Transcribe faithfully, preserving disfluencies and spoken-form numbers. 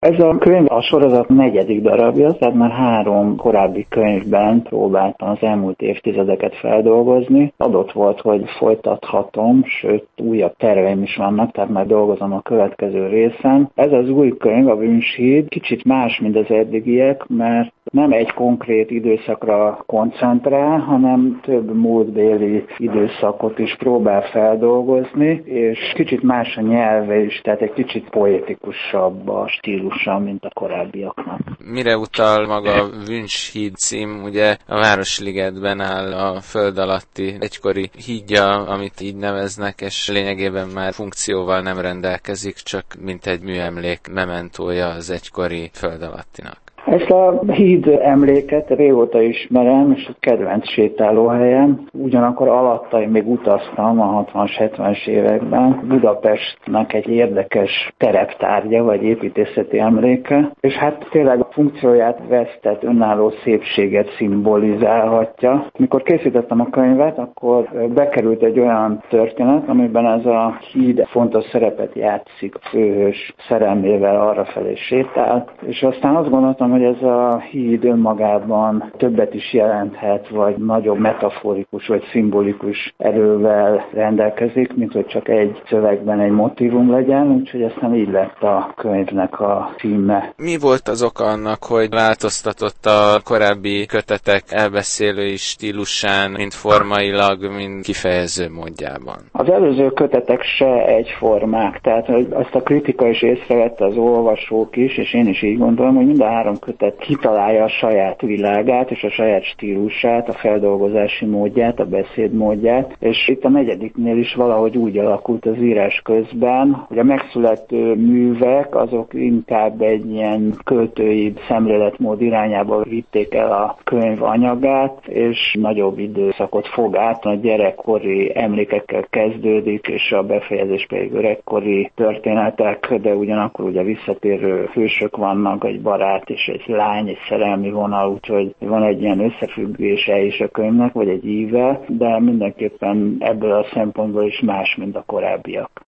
Ez a könyv a sorozat negyedik darabja, tehát már három korábbi könyvben próbáltam az elmúlt évtizedeket feldolgozni. Adott volt, hogy folytathatom, sőt újabb terveim is vannak, tehát már dolgozom a következő részen. Ez az új könyv, a Vünshíd, kicsit más, mint az eddigiek, mert nem egy konkrét időszakra koncentrál, hanem több múltbéli időszakot is próbál feldolgozni, és kicsit más a nyelve is, tehát egy kicsit poetikusabb a stílusa, mint a korábbiaknak. Mire utal maga a Vünshíd cím? Ugye a Városligetben áll a föld alatti egykori hídja, amit így neveznek, és lényegében már funkcióval nem rendelkezik, csak mint egy műemlék mementója az egykori föld alattinak. Ezt a híd emléket régóta ismerem, és a kedvenc sétálóhelyem. Ugyanakkor alatta én még utaztam a hatvanas, hetvenes években. Budapestnek egy érdekes tereptárgya, vagy építészeti emléke. És hát tényleg a funkcióját vesztett önálló szépséget szimbolizálhatja. Mikor készítettem a könyvet, akkor bekerült egy olyan történet, amiben ez a híd fontos szerepet játszik, a főhős szerelmével arrafelé sétál. És aztán azt gondoltam, hogy ez a híd önmagában többet is jelenthet, vagy nagyobb metaforikus, vagy szimbolikus erővel rendelkezik, mint hogy csak egy szövegben egy motívum legyen, úgyhogy aztán így lett a könyvnek a címe. Mi volt az oka annak, hogy változtatott a korábbi kötetek elbeszélői stílusán, mind formailag, mind kifejező módjában? Az előző kötetek se egyformák, tehát azt a kritika is észrevette, az olvasók is, és én is így gondolom, hogy mind a három kötet kitalálja a saját világát és a saját stílusát, a feldolgozási módját, a beszédmódját, és itt a negyediknél is valahogy úgy alakult az írás közben, hogy a megszülető művek azok inkább egy ilyen költői szemléletmód irányába vitték el a könyv anyagát, és nagyobb időszakot fog át, a gyerekkori emlékekkel kezdődik, és a befejezés pedig öregkori történetek, de ugyanakkor ugye visszatérő hősök vannak, egy barát és egy lány, egy szerelmi vonal, úgyhogy van egy ilyen összefüggése is a könyvnek, vagy egy íve, de mindenképpen ebből a szempontból is más, mint a korábbiak.